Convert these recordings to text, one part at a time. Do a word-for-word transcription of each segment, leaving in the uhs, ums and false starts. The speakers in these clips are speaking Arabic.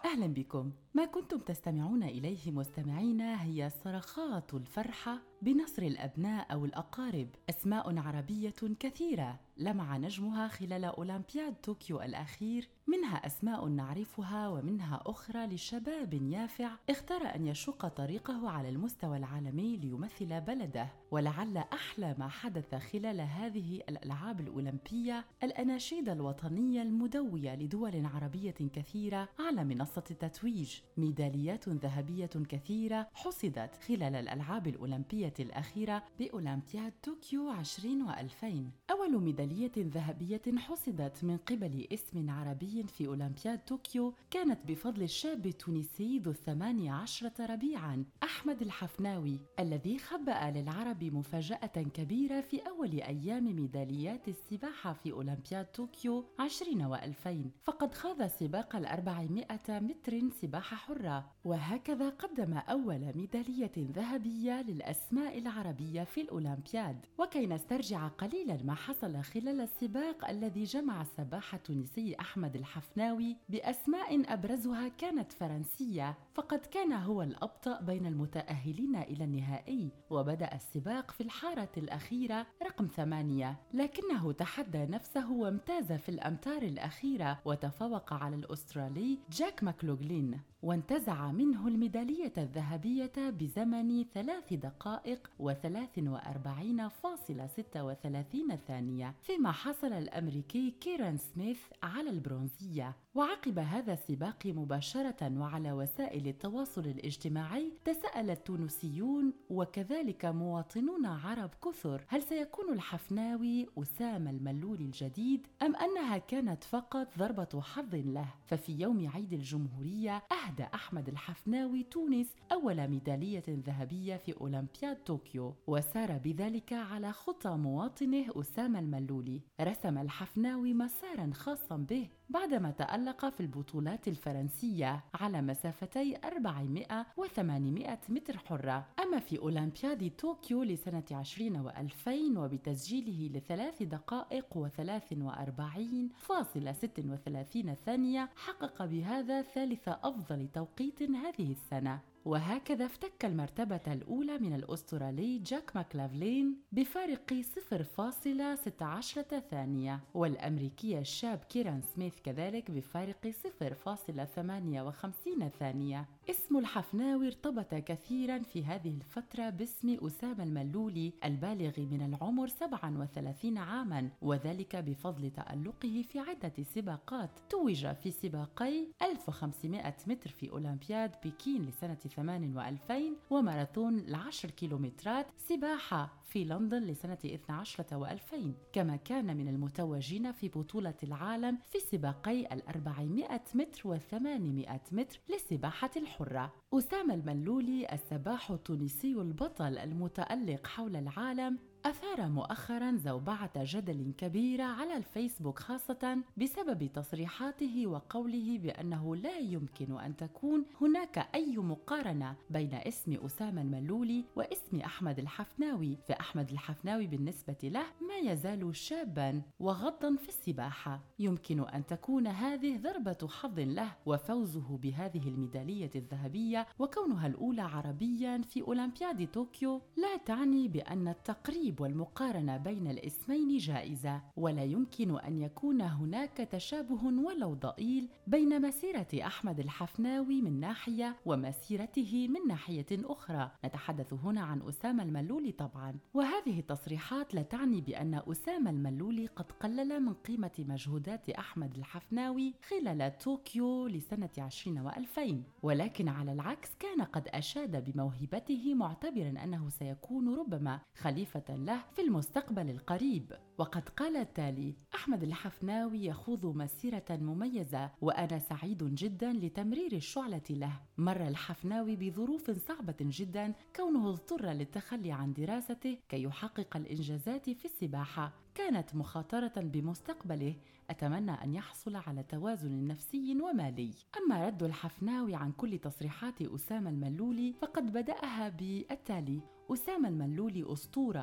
أهلا بكم. ما كنتم تستمعون إليه مستمعينا هي صرخات الفرحة بنصر الأبناء أو الأقارب، أسماء عربية كثيرة لمع نجمها خلال أولمبياد طوكيو الأخير، منها أسماء نعرفها ومنها أخرى لشباب يافع اختار أن يشق طريقه على المستوى العالمي ليمثل بلده. ولعل أحلى ما حدث خلال هذه الألعاب الأولمبية الأناشيد الوطنية المدوية لدول عربية كثيرة على منصة التتويج. ميداليات ذهبية كثيرة حصدت خلال الألعاب الأولمبية الأخيرة بأولمبياد طوكيو عشرين وألفين. أول ميدالية ذهبية حصدت من قبل اسم عربي في أولمبياد طوكيو كانت بفضل الشاب التونسي ذو الثمانية عشرة ربيعاً أحمد الحفناوي، الذي خبأ للعرب مفاجأة كبيرة في أول أيام ميداليات السباحة في أولمبياد طوكيو عشرين وألفين، فقد خاض سباق الأربعمائة متر سباحة حرة، وهكذا قدم أول ميدالية ذهبية للأسماء العربية في الأولمبياد. وكي نسترجع قليلا ما حصل خلال السباق الذي جمع السباح التونسي أحمد الحفناوي بأسماء أبرزها كانت فرنسية، فقد كان هو الأبطأ بين المتأهلين إلى النهائي، وبدأ السباق في الحارة الأخيرة رقم ثمانية، لكنه تحدى نفسه وامتاز في الأمتار الأخيرة وتفوق على الأسترالي جاك ماكلوغلين، وانتزع منه الميدالية الذهبية بزمن ثلاث دقائق وثلاث وأربعين فاصلة ستة وثلاثين ثانية، فيما حصل الأمريكي كيران سميث على البرونزية. وعقب هذا السباق مباشرة وعلى وسائل التواصل الاجتماعي تساءل التونسيون وكذلك مواطنون عرب كثر هل سيكون الحفناوي أسامة الملولي الجديد أم أنها كانت فقط ضربة حظ له. ففي يوم عيد الجمهورية أهدى أحمد الحفناوي تونس أول ميدالية ذهبية في أولمبياد طوكيو، وسار بذلك على خطى مواطنه أسامة الملولي. رسم الحفناوي مسارا خاصا به بعدما تألق في البطولات الفرنسية على مسافتي أربعمائة وثمانمائة متر حرة. أما في أولمبياد طوكيو لسنة عشرين وألفين وبتسجيله لثلاث دقائق وثلاث وأربعين فاصلة ستة وثلاثين ثانية حقق بهذا ثالث أفضل توقيت هذه السنة. وهكذا افتك المرتبة الأولى من الأسترالي جاك ماكلافلين بفارق صفر فاصلة ستة عشر ثانية، والأمريكي الشاب كيران سميث كذلك بفارق صفر فاصلة ثمانية وخمسين ثانية. اسم الحفناوي ارتبط كثيرا في هذه الفترة باسم أسامة الملولي البالغ من العمر سبعة وثلاثين عاما، وذلك بفضل تألقه في عدة سباقات. توج في سباقي ألف وخمسمائة متر في أولمبياد بكين لسنة ثمانين وألفين، وماراثون العشر كيلومترات سباحة في لندن لسنة اثني عشر وألفين، كما كان من المتوجين في بطولة العالم في سباقي الأربعمائة متر والثمانمائة متر للسباحة الحرة. أسامة الملولي السباح التونسي البطل المتألق حول العالم أثار مؤخراً زوبعة جدل كبيرة على الفيسبوك، خاصة بسبب تصريحاته وقوله بأنه لا يمكن أن تكون هناك أي مقارنة بين اسم أسامة الملولي واسم أحمد الحفناوي، فأحمد الحفناوي بالنسبة له ما يزال شاباً وغضاً في السباحة. يمكن أن تكون هذه ضربة حظ له، وفوزه بهذه الميدالية الذهبية وكونها الأولى عربياً في أولمبياد طوكيو لا تعني بأن التقريب والمقارنة بين الاسمين جائزة، ولا يمكن أن يكون هناك تشابه ولو ضئيل بين مسيرة أحمد الحفناوي من ناحية ومسيرته من ناحية أخرى. نتحدث هنا عن أسامة الملولي طبعا، وهذه التصريحات لا تعني بأن أسامة الملولي قد قلل من قيمة مجهودات أحمد الحفناوي خلال طوكيو لسنة عشرين وألفين، ولكن على العكس كان قد أشاد بموهبته معتبرا أنه سيكون ربما خليفة له في المستقبل القريب. وقد قال التالي: أحمد الحفناوي يخوض مسيرة مميزة وأنا سعيد جدا لتمرير الشعلة له. مر الحفناوي بظروف صعبة جدا كونه اضطر للتخلي عن دراسته كي يحقق الإنجازات في السباحة، كانت مخاطرة بمستقبله. أتمنى أن يحصل على توازن نفسي ومالي. أما رد الحفناوي عن كل تصريحات أسامة الملولي فقد بدأها بالتالي: أسامة الملولي أسطورة،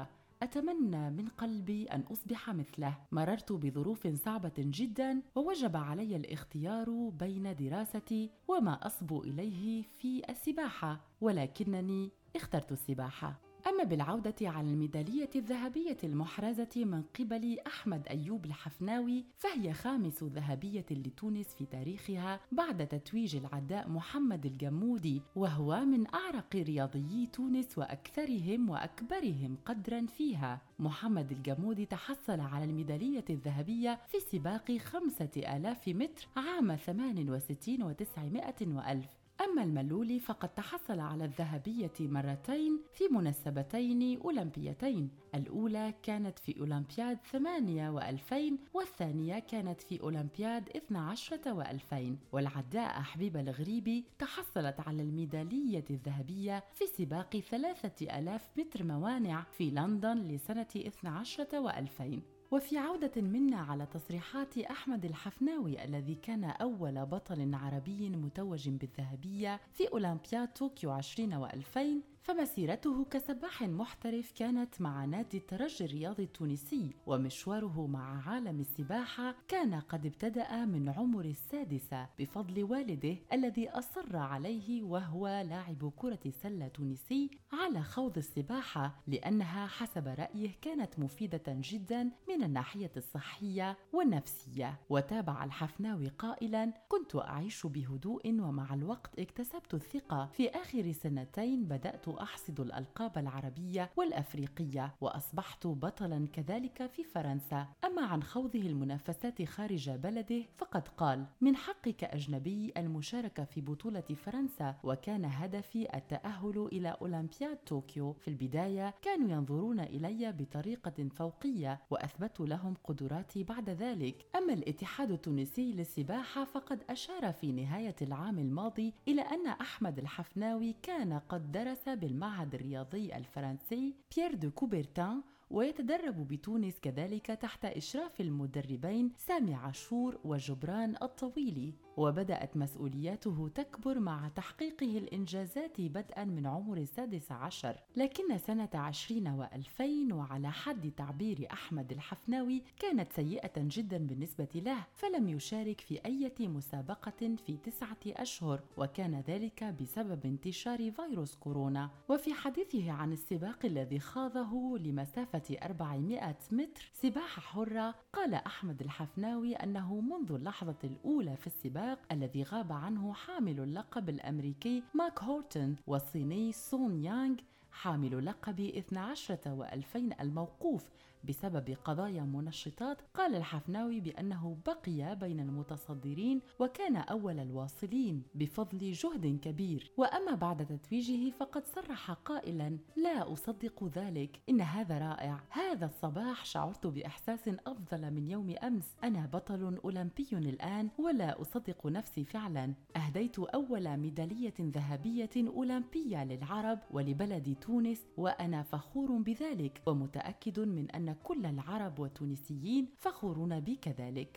أتمنى من قلبي أن أصبح مثله. مررت بظروف صعبة جدا ووجب علي الاختيار بين دراستي وما أصبو إليه في السباحة، ولكنني اخترت السباحة. أما بالعودة على الميدالية الذهبية المحرزة من قبل أحمد أيوب الحفناوي، فهي خامس ذهبية لتونس في تاريخها بعد تتويج العداء محمد الجمودي، وهو من أعرق رياضيي تونس وأكثرهم وأكبرهم قدراً فيها. محمد الجمودي تحصل على الميدالية الذهبية في سباق خمسة آلاف متر عام ثمان وستين وتسعمائة وألف. أما الملولي فقد تحصل على الذهبية مرتين في مناسبتين أولمبيتين، الأولى كانت في أولمبياد ثمانية وألفين، والثانية كانت في أولمبياد اثنى عشر وألفين. والعداء حبيبة الغريبي تحصلت على الميدالية الذهبية في سباق ثلاثة آلاف متر موانع في لندن لسنة اثنى عشر وألفين. وفي عودة منا على تصريحات أحمد الحفناوي الذي كان أول بطل عربي متوج بالذهبية في أولمبياد طوكيو عشرين وألفين، فمسيرته كسباح محترف كانت مع نادي الترجي الرياضي التونسي، ومشواره مع عالم السباحة كان قد ابتدأ من عمر السادسة بفضل والده الذي أصر عليه، وهو لاعب كرة سلة تونسي، على خوض السباحة لأنها حسب رأيه كانت مفيدة جدا من الناحية الصحية والنفسية. وتابع الحفناوي قائلا: كنت أعيش بهدوء، ومع الوقت اكتسبت الثقة. في آخر سنتين بدأت أحصد الألقاب العربية والأفريقية، وأصبحت بطلاً كذلك في فرنسا. أما عن خوضه المنافسات خارج بلده فقد قال: من حقي كأجنبي المشاركة في بطولة فرنسا، وكان هدفي التأهل إلى أولمبياد طوكيو. في البداية كانوا ينظرون إلي بطريقة فوقية، وأثبت لهم قدراتي بعد ذلك. أما الاتحاد التونسي للسباحة فقد أشار في نهاية العام الماضي إلى أن أحمد الحفناوي كان قد درس بالمعهد الرياضي الفرنسي بيير دو كوبرتان، ويتدرب بتونس كذلك تحت إشراف المدربين سامي عاشور وجبران الطويلي. وبدأت مسؤولياته تكبر مع تحقيقه الإنجازات بدءا من عمر السادس عشر. لكن سنة عشرين وألفين، وعلى حد تعبير أحمد الحفناوي، كانت سيئة جدا بالنسبة له، فلم يشارك في أي مسابقة في تسعة أشهر، وكان ذلك بسبب انتشار فيروس كورونا. وفي حديثه عن السباق الذي خاضه لمسافة أربعمائة متر سباحة حرة، قال أحمد الحفناوي أنه منذ اللحظة الأولى في السباق الذي غاب عنه حامل اللقب الأمريكي ماك هورتون والصيني سون يانغ حامل لقب اثني عشر وألفين الموقوف بسبب قضايا منشطات، قال الحفناوي بأنه بقي بين المتصدرين وكان أول الواصلين بفضل جهد كبير. وأما بعد تتويجه فقد صرح قائلا: لا أصدق ذلك، إن هذا رائع. هذا الصباح شعرت بإحساس أفضل من يوم أمس. أنا بطل أولمبي الآن، ولا أصدق نفسي فعلا. أهديت أول ميدالية ذهبية أولمبية للعرب ولبلد تونس، وأنا فخور بذلك، ومتأكد من أن كل العرب والتونسيين فخورون بي كذلك.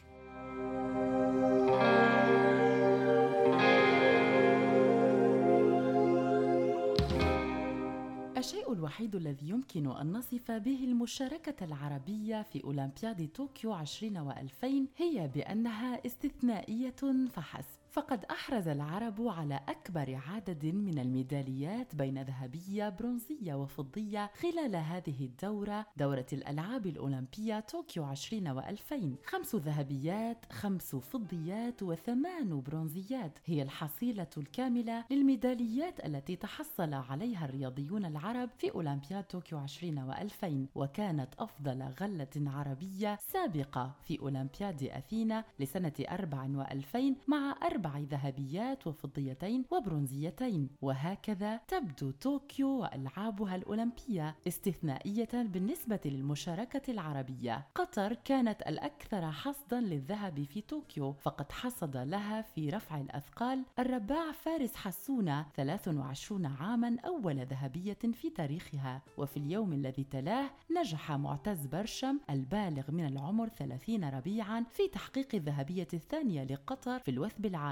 الشيء الوحيد الذي يمكن أن نصف به المشاركة العربية في أولمبياد طوكيو عشرين وألفين هي بأنها استثنائية فحسب. فقد أحرز العرب على أكبر عدد من الميداليات بين ذهبية، برونزية وفضية خلال هذه الدورة، دورة الألعاب الأولمبية طوكيو عشرين وألفين. خمس ذهبيات، خمس فضيات، وثمان برونزيات هي الحصيلة الكاملة للميداليات التي تحصل عليها الرياضيون العرب في أولمبياد طوكيو عشرين وألفين، وكانت أفضل غلة عربية سابقة في أولمبياد أثينا لسنة أربع وألفين مع أربع ذهبيات وفضيتين وبرونزيتين. وهكذا تبدو طوكيو وألعابها الأولمبية استثنائية بالنسبة للمشاركة العربية. قطر كانت الأكثر حصدا للذهب في طوكيو، فقد حصد لها في رفع الأثقال الرباع فارس حسونة ثلاث وعشرين عاما أول ذهبية في تاريخها. وفي اليوم الذي تلاه نجح معتز برشم البالغ من العمر ثلاثين ربيعا في تحقيق الذهبية الثانية لقطر في الوثب العالي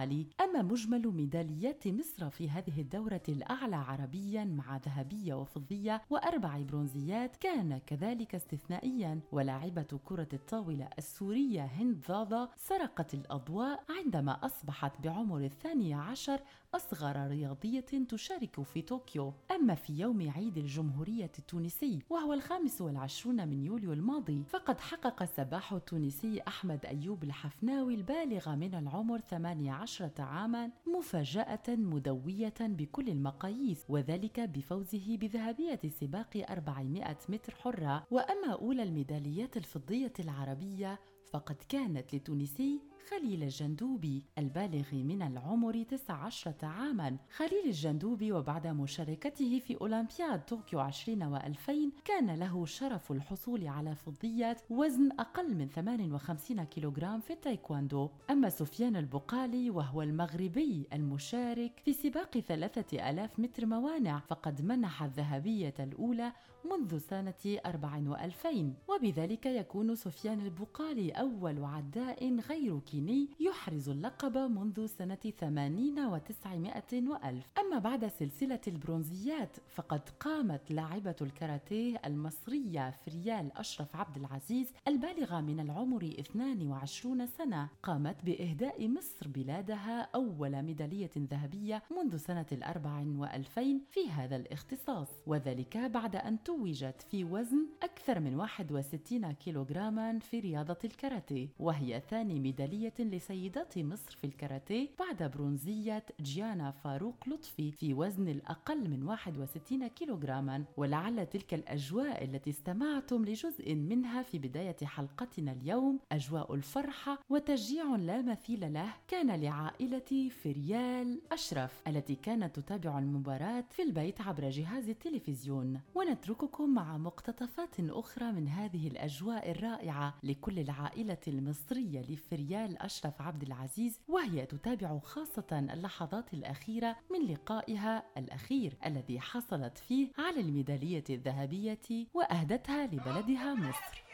العالي. أما مجمل ميداليات مصر في هذه الدورة الأعلى عربيا مع ذهبية وفضية وأربع برونزيات كان كذلك استثنائيا. ولاعبة كرة الطاولة السورية هند ضاضة سرقت الأضواء عندما أصبحت بعمر الثاني عشر أصغر رياضية تشارك في طوكيو. أما في يوم عيد الجمهورية التونسي وهو الخامس والعشرون من يوليو الماضي فقد حقق السباح التونسي أحمد أيوب الحفناوي البالغ من العمر ثمانية عشر عاما مفاجأة مدوية بكل المقاييس، وذلك بفوزه بذهبية سباق أربعمائة متر حرة. وأما أولى الميداليات الفضية العربية فقد كانت لتونسي خليل الجندوبي البالغ من العمر تسعة عشر عاما. خليل الجندوبي وبعد مشاركته في أولمبياد طوكيو عشرين وألفين كان له شرف الحصول على فضية وزن أقل من ثمانية وخمسين كيلوغرام في التايكواندو. أما سفيان البقالي وهو المغربي المشارك في سباق ثلاثة آلاف متر موانع فقد منح الذهبية الأولى منذ سنة أربع وألفين، وبذلك يكون سفيان البقالي أول عداء غير كيني يحرز اللقب منذ سنة ثمانين وتسعمائة وألف. أما بعد سلسلة البرونزيات فقد قامت لاعبة الكاراتيه المصرية فريال أشرف عبد العزيز البالغة من العمر اثنين وعشرين سنة قامت بإهداء مصر بلادها أول ميدالية ذهبية منذ سنة الأربع وألفين في هذا الاختصاص، وذلك بعد أن توجت في وزن أكثر من واحد وستين كيلوغراما في رياضة الكاراتيه، وهي ثاني ميدالية لسيدات مصر في الكاراتيه بعد برونزية جيانا فاروق لطفي في وزن الأقل من واحد وستين كيلوغراما. ولعل تلك الأجواء التي استمعتم لجزء منها في بداية حلقتنا اليوم أجواء الفرحة وتشجيع لا مثيل له كان لعائلة فريال أشرف التي كانت تتابع المباراة في البيت عبر جهاز التلفزيون. ونترككم مع مقتطفات أخرى من هذه الأجواء الرائعة لكل العائلة المصرية لفريال أشرف عبد العزيز، وهي تتابع خاصة اللحظات الأخيرة من لقائها الأخير الذي حصلت فيه على الميدالية الذهبية وأهدتها لبلدها مصر.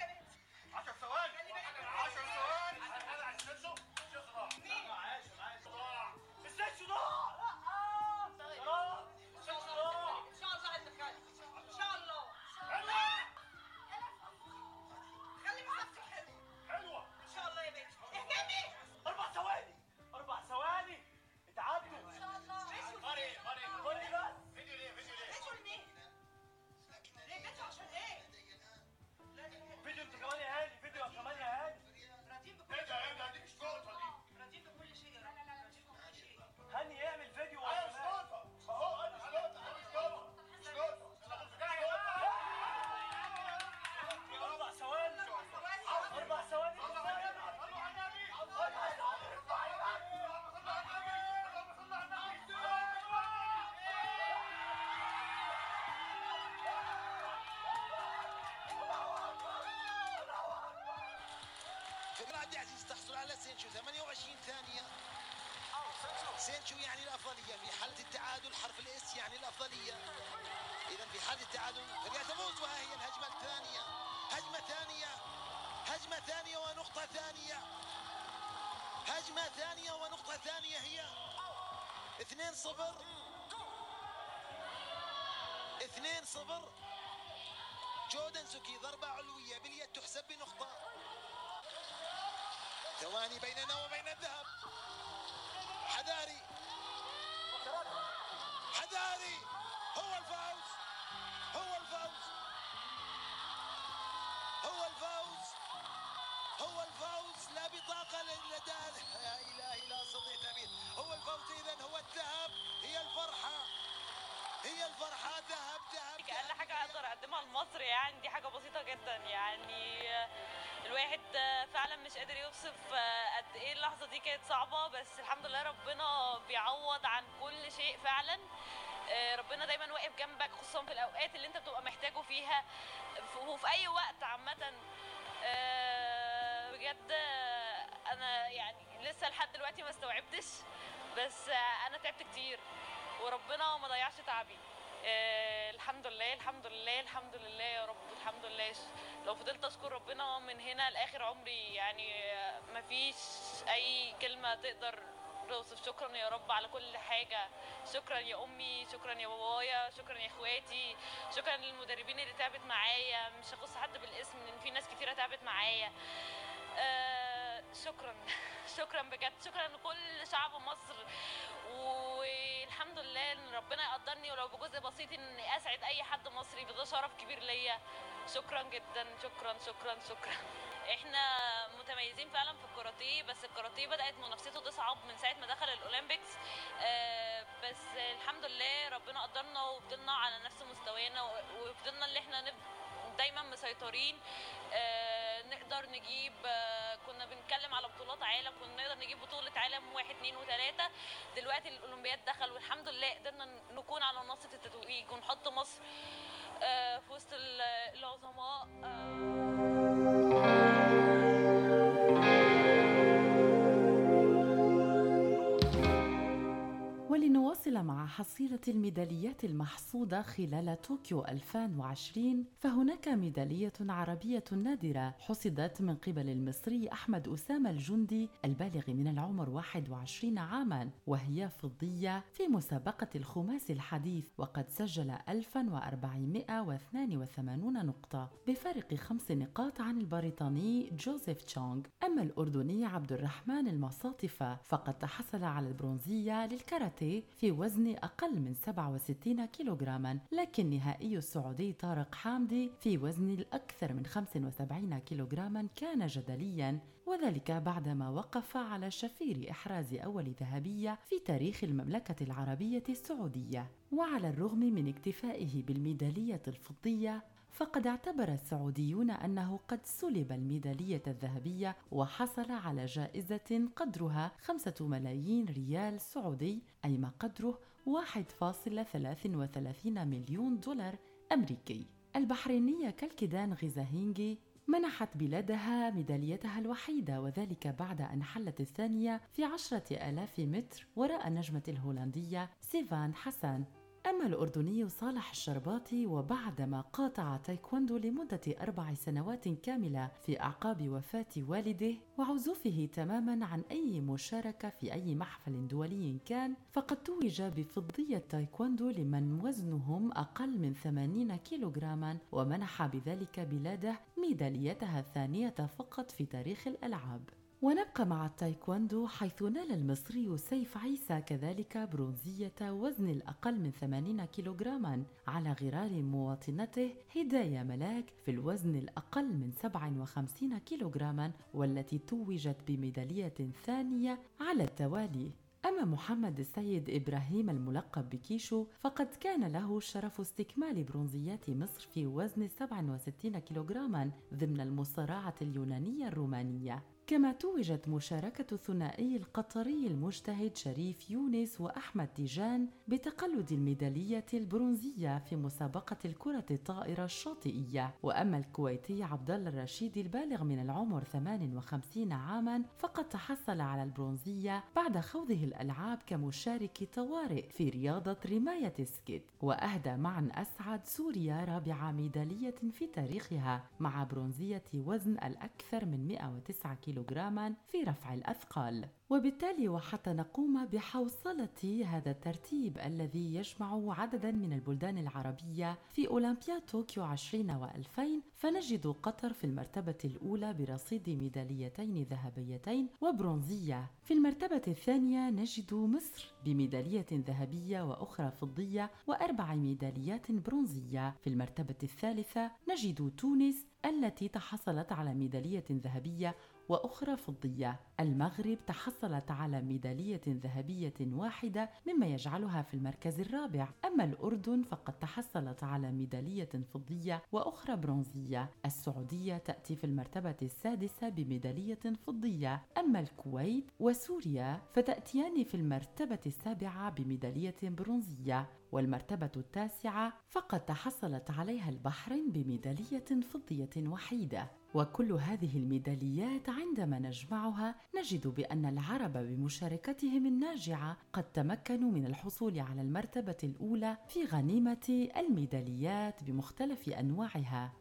عبد العزيز تحصل على سينشو ثمانية وعشرين ثانية. سينشو يعني الأفضلية في حالة التعادل، حرف الإس يعني الأفضلية. إذا في حالة التعادل فريال تفوز. وها هي الهجمة الثانية، هجمة ثانية، هجمة ثانية ونقطة ثانية، هجمة ثانية ونقطة ثانية. هي اثنين صفر اثنين صفر. جودن سوكي ضربة علوية باليد تحسب بنقطة. ثواني بيننا وبين الذهب. حذاري حذاري هو الفوز، هو الفوز، هو الفوز، هو الفوز. لا بطاقة لدى يا إلهي لا أستطيع التعبير. هو الفوز إذن، هو الذهب، هي الفرحة، هي الفرحة. ذهب ذهب أقل حاجة أقدر أقدمها لمصر يعني دي حاجة بسيطة جدا. يعني الواحد فعلا مش قادر يوصف قد ايه اللحظه دي كانت صعبه، بس الحمد لله ربنا بيعوض عن كل شيء فعلا. ربنا دايما واقف جنبك خصوصا في الاوقات اللي انت بتبقى محتاجه فيها وفي اي وقت عامه. بجد انا يعني لسه لحد دلوقتي ما استوعبتش، بس انا تعبت كتير وربنا ما ضيعش تعبي. آه الحمد لله الحمد لله الحمد لله يا رب الحمد لله. لو فضلت اشكر ربنا من هنا لاخر عمري يعني مفيش اي كلمه تقدر قادرة أوصف. شكرا يا رب على كل حاجة، شكرا يا أمي، شكرا يا بابايا، شكرا يا إخواتي، شكرا للمدربين اللي تعبت معايا، مش هخص حد بالاسم لأن في ناس كتيرة تعبت معايا. آه شكرا شكرا بجد، شكرا لكل شعب مصر، والحمد لله ان ربنا يقدرني ولو بجزء بسيط اني اسعد اي حد مصري، ده شرف كبير ليا. شكرا جدا، شكرا شكرا شكرا. احنا متميزين فعلا في الكاراتيه، بس الكاراتيه بدات منافسته تصعب من ساعه ما دخل الاولمبيكس. آه بس الحمد لله ربنا قدرنا وفضلنا على نفس مستوانا، وفضلنا اللي احنا نب... دايما مسيطرين. آه نقدر نجيب، آه كنا بنتكلم على بطولات عالم، كنا نقدر نجيب بطولة عالم واحد اتنين وتلاتة. دلوقتي الأولمبياد دخل والحمد لله قدرنا نكون على منصة التتويج ونحط مصر آه في وسط العظماء. آه ولنواصل مع حصيلة الميداليات المحصودة خلال طوكيو ألفين وعشرين، فهناك ميدالية عربية نادرة حصدت من قبل المصري أحمد أسامة الجندي البالغ من العمر واحد وعشرين عاماً، وهي فضية في مسابقة الخماسي الحديث، وقد سجل ألف وأربعمائة واثنين وثمانين نقطة بفارق خمس نقاط عن البريطاني جوزيف تشونغ. أما الأردني عبد الرحمن المصاطفة فقد تحصل على البرونزية للكاراتيه في وزن أقل من سبعة وستين كيلوغراما، لكن نهائي السعودي طارق حامدي في وزن الأكثر من خمسة وسبعين كيلوغراما كان جدلياً، وذلك بعدما وقف على شفير إحراز أول ذهبية في تاريخ المملكة العربية السعودية. وعلى الرغم من اكتفائه بالميدالية الفضية، فقد اعتبر السعوديون أنه قد سلب الميدالية الذهبية وحصل على جائزة قدرها خمسة ملايين ريال سعودي، أي ما قدره واحد فاصلة ثلاثة وثلاثين مليون دولار أمريكي. البحرينية كالكيدان غيزاهينغي منحت بلادها ميداليتها الوحيدة، وذلك بعد أن حلت الثانية في عشرة آلاف متر وراء النجمة الهولندية سيفان حسن. أما الأردني صالح الشرباطي، وبعدما قاطع تايكوندو لمدة أربع سنوات كاملة في أعقاب وفاة والده وعزوفه تماماً عن أي مشاركة في أي محفل دولي كان، فقد توج بفضية تايكوندو لمن وزنهم أقل من ثمانين كيلوغراما، ومنح بذلك بلاده ميداليتها الثانية فقط في تاريخ الألعاب. ونبقى مع التايكوندو، حيث نال المصري سيف عيسى كذلك برونزية وزن الأقل من ثمانين كيلوغراما على غرار مواطنته هداية ملاك في الوزن الأقل من سبعة وخمسين كيلوغراما، والتي توجت بميدالية ثانية على التوالي. أما محمد السيد إبراهيم الملقب بكيشو فقد كان له شرف استكمال برونزيات مصر في وزن سبعة وستين كيلوغراما ضمن المصارعة اليونانية الرومانية. كما توجت مشاركة الثنائي القطري المجتهد شريف يونس وأحمد تيجان بتقلد الميدالية البرونزية في مسابقة الكرة الطائرة الشاطئية. وأما الكويتي عبد الله الرشيد البالغ من العمر ثمانية وخمسين عاماً فقد تحصل على البرونزية بعد خوضه الألعاب كمشارك طوارئ في رياضة رماية السكيت، وأهدى معا أسعد سوريا رابع ميدالية في تاريخها مع برونزية وزن الأكثر من مئة وتسعة كيلوغراما في رفع الأثقال. وبالتالي وحتى نقوم بحوصلة هذا الترتيب الذي يجمع عددا من البلدان العربية في أولمبياد طوكيو عشرين وألفين، فنجد قطر في المرتبة الأولى برصيد ميداليتين ذهبيتين وبرونزية. في المرتبة الثانية نجد مصر بميدالية ذهبية وأخرى فضية وأربع ميداليات برونزية. في المرتبة الثالثة نجد تونس التي تحصلت على ميدالية ذهبية وأخرى فضية. المغرب تحصلت على ميدالية ذهبية واحدة مما يجعلها في المركز الرابع. أما الأردن فقد تحصلت على ميدالية فضية وأخرى برونزية. السعودية تأتي في المرتبة السادسة بميدالية فضية. أما الكويت وسوريا فتأتيان في المرتبة السابعة بميدالية برونزية. والمرتبة التاسعة فقد تحصلت عليها البحرين بميدالية فضية وحيدة. وكل هذه الميداليات عندما نجمعها نجد بأن العرب بمشاركتهم الناجعة قد تمكنوا من الحصول على المرتبة الأولى في غنيمة الميداليات بمختلف أنواعها.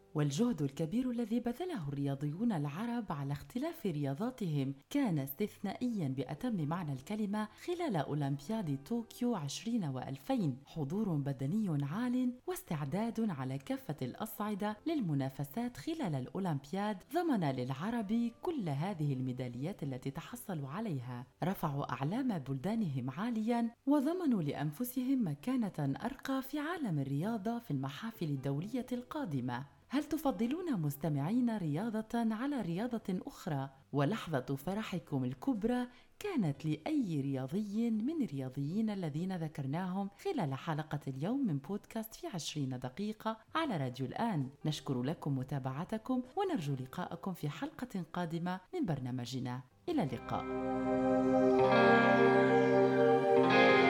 والجهد الكبير الذي بذله الرياضيون العرب على اختلاف رياضاتهم كان استثنائياً بأتم معنى الكلمة خلال أولمبياد طوكيو عشرين وألفين. حضور بدني عال واستعداد على كافة الأصعدة للمنافسات خلال الأولمبياد ضمن للعرب كل هذه الميداليات التي تحصلوا عليها. رفعوا أعلام بلدانهم عالياً وضمنوا لأنفسهم مكانة أرقى في عالم الرياضة في المحافل الدولية القادمة. هل تفضلون مستمعين رياضة على رياضة أخرى؟ ولحظة فرحكم الكبرى كانت لأي رياضي من الرياضيين الذين ذكرناهم خلال حلقة اليوم من بودكاست في عشرين دقيقة على راديو الآن. نشكر لكم متابعتكم ونرجو لقاءكم في حلقة قادمة من برنامجنا. إلى اللقاء.